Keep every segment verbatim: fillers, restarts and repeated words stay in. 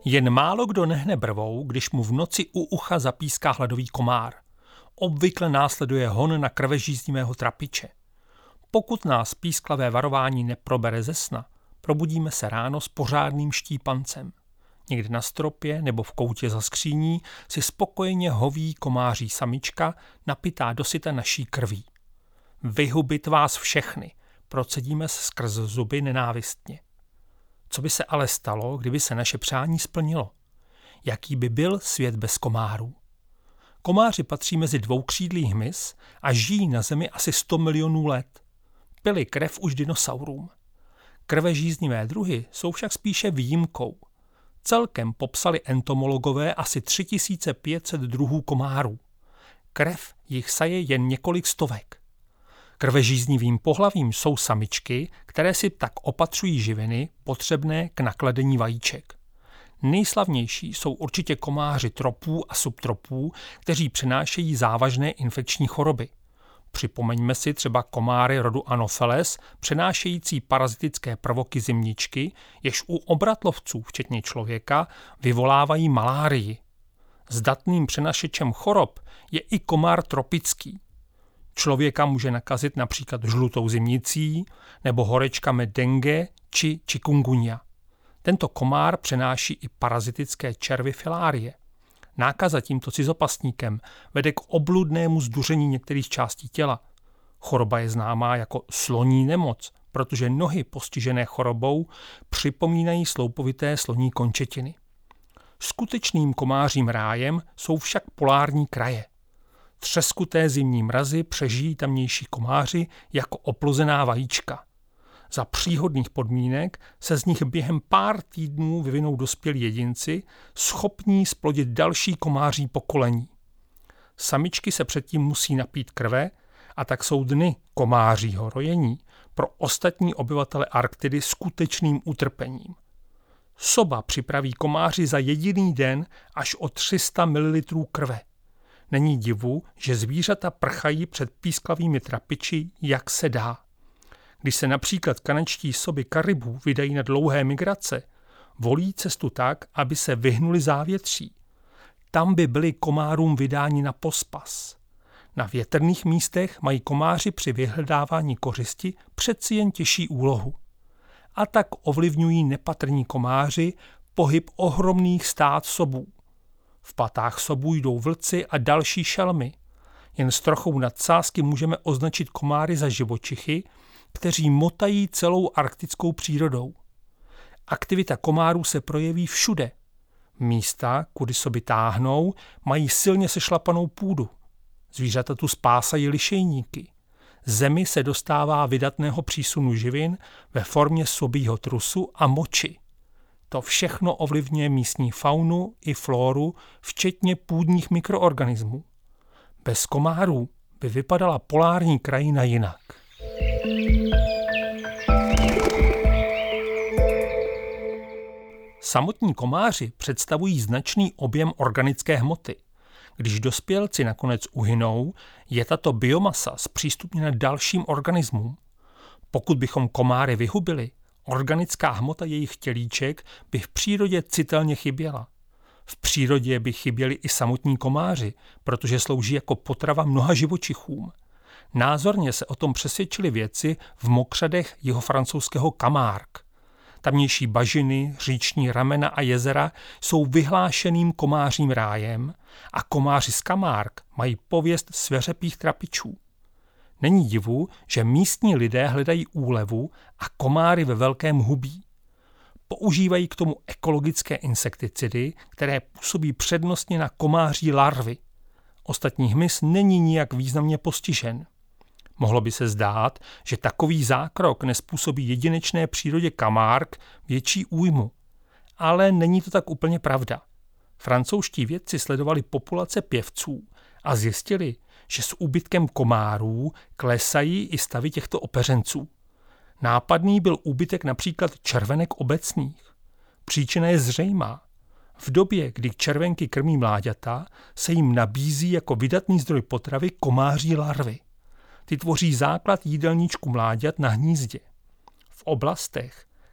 Jen málo kdo nehne brvou, když mu v noci u ucha zapíská hladový komár. Obvykle následuje hon na krvežíznivého trapiče. Pokud nás písklavé varování neprobere ze sna, probudíme se ráno s pořádným štípancem. Někde na stropě nebo v koutě za skříní si spokojeně hoví komáří samička, napitá dosyta naší krví. Vyhubit vás všechny, procedíme skrz zuby nenávistně. Co by se ale stalo, kdyby se naše přání splnilo? Jaký by byl svět bez komárů? Komáři patří mezi dvoukřídlý hmyz a žijí na Zemi asi sto milionů let. Pili krev už dinosaurům. Krvežíznivé druhy jsou však spíše výjimkou. Celkem popsali entomologové asi tři tisíce pět set druhů komárů. Krev jich saje jen několik stovek. Krvežíznivým pohlavím jsou samičky, které si tak opatřují živiny potřebné k nakladení vajíček. Nejslavnější jsou určitě komáři tropů a subtropů, kteří přenášejí závažné infekční choroby. Připomeňme si třeba komáry rodu Anopheles, přenášející parazitické prvoky zimničky, jež u obratlovců, včetně člověka, vyvolávají malárii. Zdatným přenašečem chorob je i komár tropický. Člověka může nakazit například žlutou zimnicí nebo horečkami dengue či chikungunya. Tento komár přenáší i parazitické červy filárie. Nákaza tímto cizopastníkem vede k obludnému zduření některých částí těla. Choroba je známá jako sloní nemoc, protože nohy postižené chorobou připomínají sloupovité sloní končetiny. Skutečným komářím rájem jsou však polární kraje. Třeskuté zimní mrazy přežijí tamnější komáři jako oplozená vajíčka. Za příhodných podmínek se z nich během pár týdnů vyvinou dospělí jedinci, schopní splodit další komáří pokolení. Samičky se předtím musí napít krve a tak jsou dny komářího rojení pro ostatní obyvatele Arktidy skutečným utrpením. Soba připraví komáři za jediný den až o tři sta mililitrů krve. Není divu, že zvířata prchají před písklavými trapiči, jak se dá. Když se například kanadští soby karibů vydají na dlouhé migrace, volí cestu tak, aby se vyhnuli závětří. Tam by byli komárům vydáni na pospas. Na větrných místech mají komáři při vyhledávání kořisti přeci jen těžší úlohu. A tak ovlivňují nepatrní komáři pohyb ohromných stád sobů. V patách sobů jdou vlci a další šelmy. Jen s trochou nadsázky můžeme označit komáry za živočichy, kteří motají celou arktickou přírodou. Aktivita komárů se projeví všude. Místa, kudy soby táhnou, mají silně sešlapanou půdu. Zvířata tu spásají lišejníky. Zemi se dostává vydatného přísunu živin ve formě sobího trusu a moči. To všechno ovlivňuje místní faunu i flóru, včetně půdních mikroorganismů. Bez komárů by vypadala polární krajina jinak. Samotní komáři představují značný objem organické hmoty. Když dospělci nakonec uhynou, je tato biomasa zpřístupněna dalším organismům. Pokud bychom komáry vyhubili, organická hmota jejich tělíček by v přírodě citelně chyběla. V přírodě by chyběli i samotní komáři, protože slouží jako potrava mnoha živočichům. Názorně se o tom přesvědčili vědci v mokřadech jihofrancouzského Camargue. Tamnější bažiny, říční ramena a jezera jsou vyhlášeným komářím rájem a komáři z Camargue mají pověst sveřepých trapičů. Není divu, že místní lidé hledají úlevu a komáry ve velkém hubí. Používají k tomu ekologické insekticidy, které působí přednostně na komáří larvy. Ostatní hmyz není nijak významně postižen. Mohlo by se zdát, že takový zákrok nezpůsobí jedinečné přírodě Camargue větší újmu. Ale není to tak úplně pravda. Francouzští vědci sledovali populace pěvců a zjistili, že s úbytkem komárů klesají i stavy těchto opeřenců. Nápadný byl úbytek například červenek obecných. Příčina je zřejmá. V době, kdy červenky krmí mláďata, se jim nabízí jako vydatný zdroj potravy komáří larvy. Ty tvoří základ jídelníčku mláďat na hnízdě. V oblastech,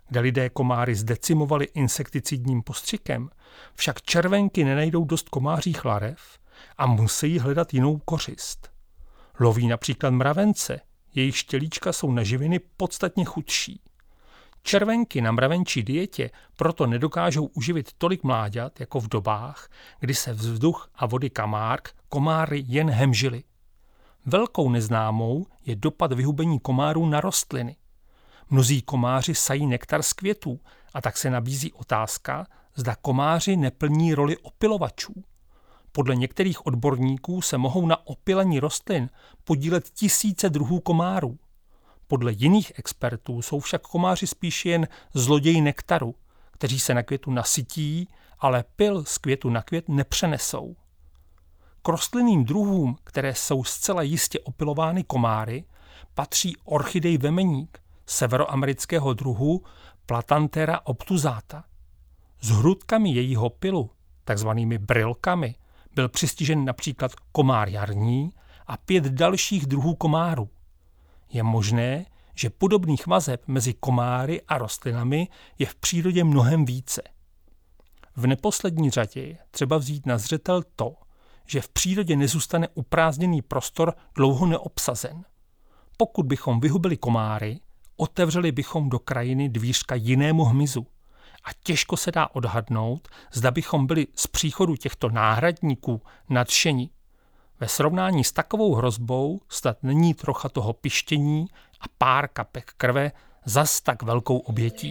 kde lidé komáry zdecimovali insekticidním postřikem, však červenky nenajdou dost komářích larev a musí hledat jinou kořist. Loví například mravence, jejich štělíčka jsou na živiny podstatně chudší. Červenky na mravenčí dietě proto nedokážou uživit tolik mláďat jako v dobách, kdy se vzduch a vody kamárk komáry jen hemžily. Velkou neznámou je dopad vyhubení komárů na rostliny. Mnozí komáři sají nektar z květů a tak se nabízí otázka, zda komáři neplní roli opylovačů. Podle některých odborníků se mohou na opylení rostlin podílet tisíce druhů komárů. Podle jiných expertů jsou však komáři spíše jen zloději nektaru, kteří se na květu nasytí, ale pyl z květu na květ nepřenesou. K rostlinným druhům, které jsou zcela jistě opylovány komáry, patří orchidej vemeník, severoamerického druhu Platanthera obtusata. S hrudkami jejího pylu, takzvanými brylkami, byl přistižen například komár jarní a pět dalších druhů komárů. Je možné, že podobných vazeb mezi komáry a rostlinami je v přírodě mnohem více. V neposlední řadě je třeba vzít na zřetel to, že v přírodě nezůstane uprázdněný prostor dlouho neobsazen. Pokud bychom vyhubili komáry, otevřeli bychom do krajiny dvířka jinému hmyzu a těžko se dá odhadnout, zda bychom byli z příchodu těchto náhradníků nadšeni. Ve srovnání s takovou hrozbou snad není trocha toho pištění a pár kapek krve zas tak velkou obětí.